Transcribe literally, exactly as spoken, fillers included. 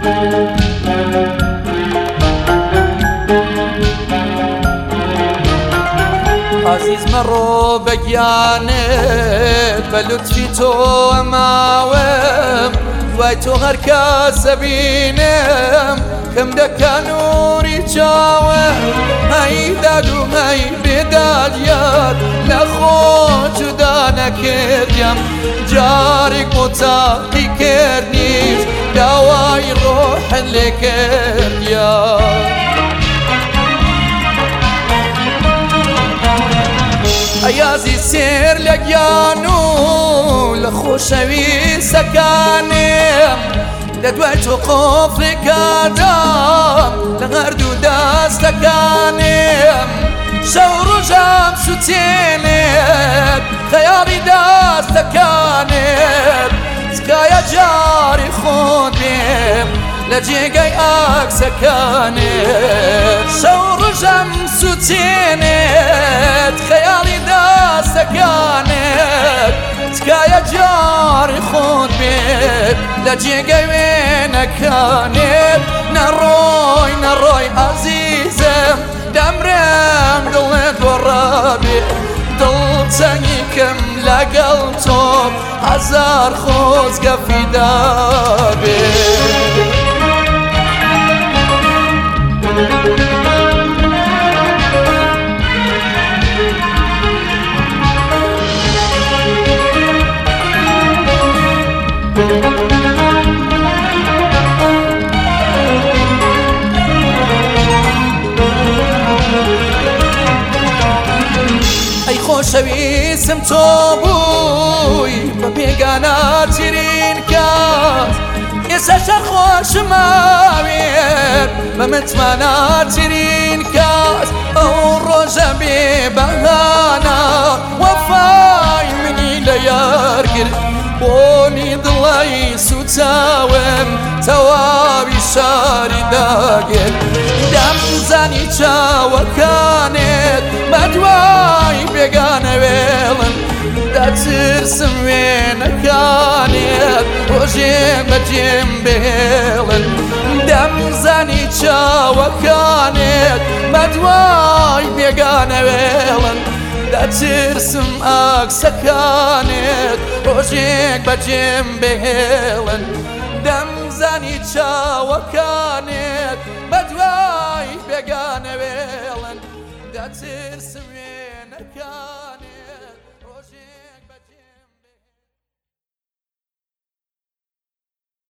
عزیز مرۆ بەگیانت بە لوتفی تۆ ئەماوەم دوای تۆ هەر کەسە بینم کەم دەکا نووری چاوە هەی داد و هەی بێدادیار لە خۆ جودا نەکردیم جارێک بۆ تاقی کردنیش داوای ڕۆحن لێ کردیم ئەیازی سێر لە گیان و لە خۆشەویستەکانم لە دوای تۆ قۆفڵێکادام لە هەردوو دەستەکانم شەو ڕۆژام سوتێنێت خەیاڵی دەستەکانت تکایە جاری خۆت بێم لە جێگەی ئاکسەکانت شەو ڕۆژام سوتێنێت خەیاڵی دەستەکانت تکایە جاری خۆت بێت لە جێگەی وێنەکانت نەڕۆی نەڕۆی ئازیزم دەمرم دڵت گۆڕابێ دڵچەنگی کەم لەگەڵ تۆ هەزار خۆزگە فیدا بێ ئەی خۆشەویستم تۆ بووی بە بێگانە چرین کەس ئێستا شەر خۆشماوێت بە متمانە چرین کەس ئەو ڕۆژە بێبەهانە وەفای منی لە یار کرد بۆنی دڵی سوتاوم تەواوی شاری داگرت دەمزانی چاوەکانت بە دوای بێگانە وێڵن دەترسم وێنەکانت ڕۆژێک بەجێم بهێڵن دەمزانی چاوەکانت بە دوای بێگانە وێڵن دەترسم ئاکسەکانت ڕۆژێک بەجێم بهێڵن دەمزانی چاوەکانت بە دوای بێگانە وێڵن دەترسم وێنەکان